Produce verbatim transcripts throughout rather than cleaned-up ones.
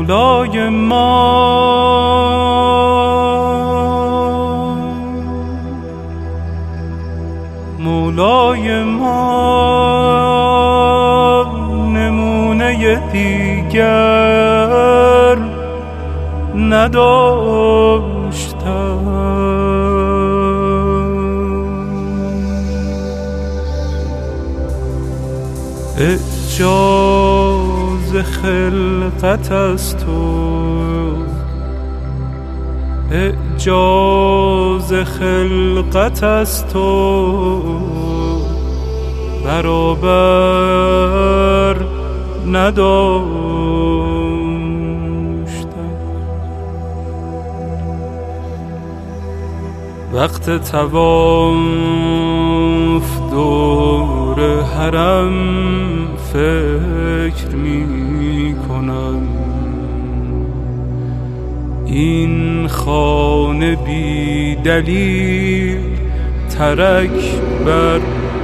مولای ما مولای ما نمونه دیگر نداشتم. اعجاز خلقت از تو اعجاز خلقت از تو برابر نداشتم. وقت طواف دور حرم فکر می کنم این خانه بی دلیل ترک بر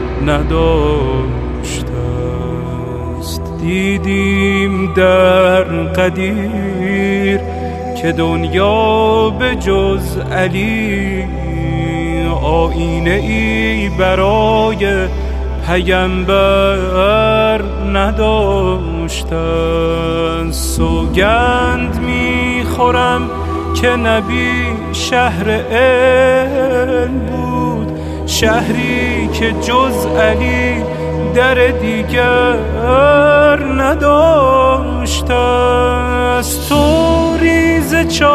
نداشته است. دیدیم در قدیر که دنیا به جز علی آینه ای برای پیامبر نداشتند. سوگند میخورم که نبی شهر علم بود، شهری که جز علی در دیگر نداشت است. تو ریز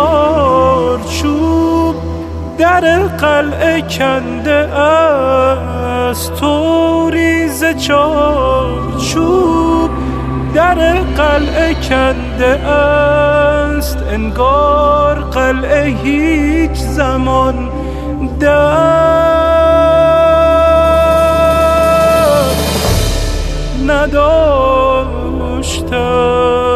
چارچوب در قلعه کنده است، تو ریز چارچوب در قلعه کنده است. انگار قلعه هیچ زمان در نداشتم.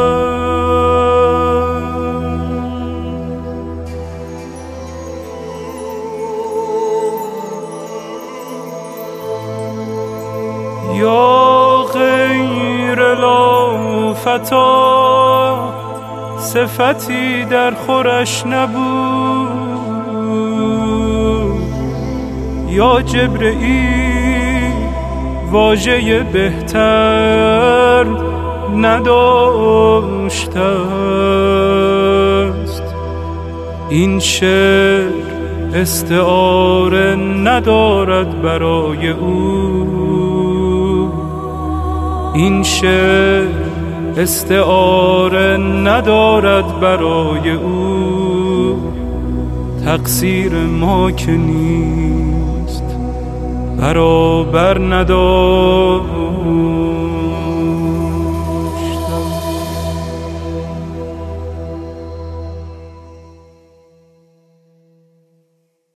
یا غیر لافتا صفتی در خورش نبود، یا جبرئیل واژه بهتر نداشته است. این شعر استعاره ندارد برای او، این شعر استعاره ندارد برای او. تقصیر ما که نیست برابر نداشت.